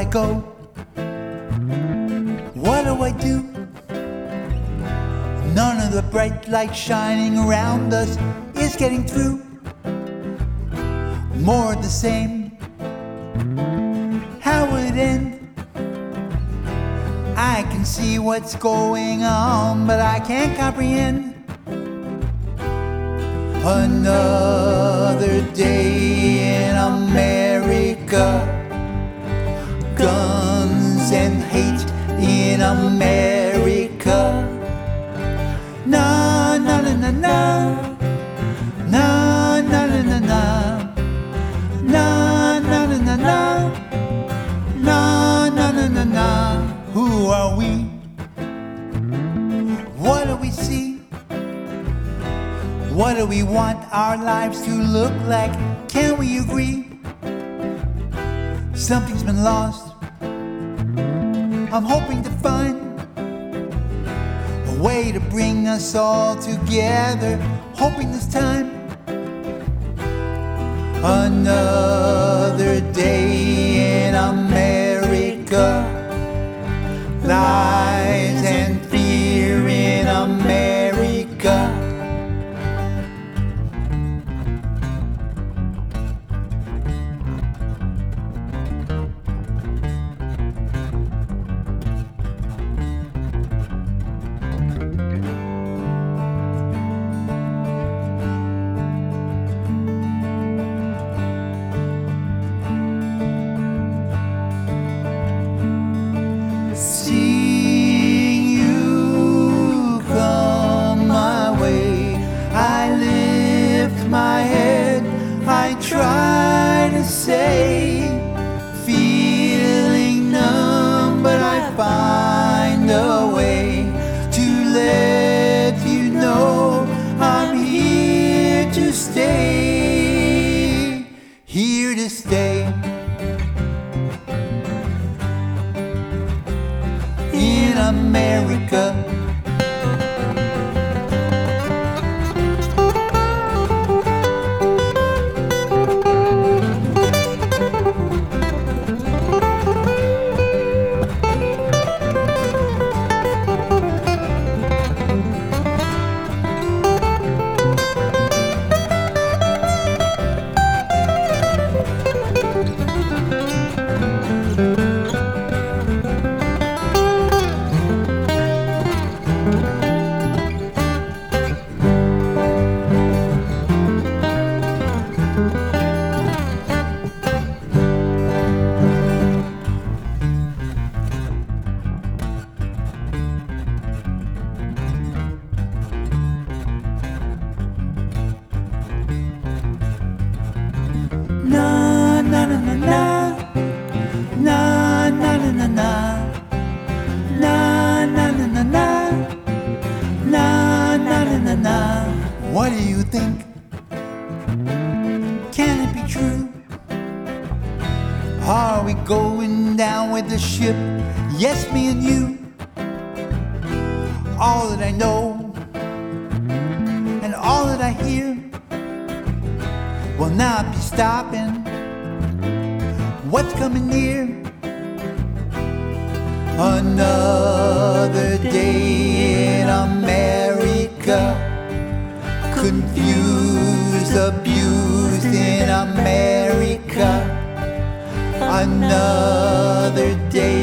go? What do I do? None of the bright light shining around us is getting through. More of the same. How will it end? I can see what's going on, but I can't comprehend. Another day in America. Guns and hate in America. Na na na na na. Na na na na na. Na na na na na. Na na na na na. Who are we? What do we see? What do we want our lives to look like? Can we agree? Something's been lost. I'm hoping to find a way to bring us all together. Hoping this time. Another day in America. Lies and fear in America. Seeing you come my way, I lift my head, I try to say, feeling numb, but I find a way to let you know I'm here to stay, here to stay. In America. Na na na na na. Na na na na na. Na na na na na. Na na na na na. What do you think? Can it be true? Are we going down with the ship? Yes, me and you. All that I know and all that I hear will not be stopping what's coming near. Another day in America. Confused, abused in America. Another day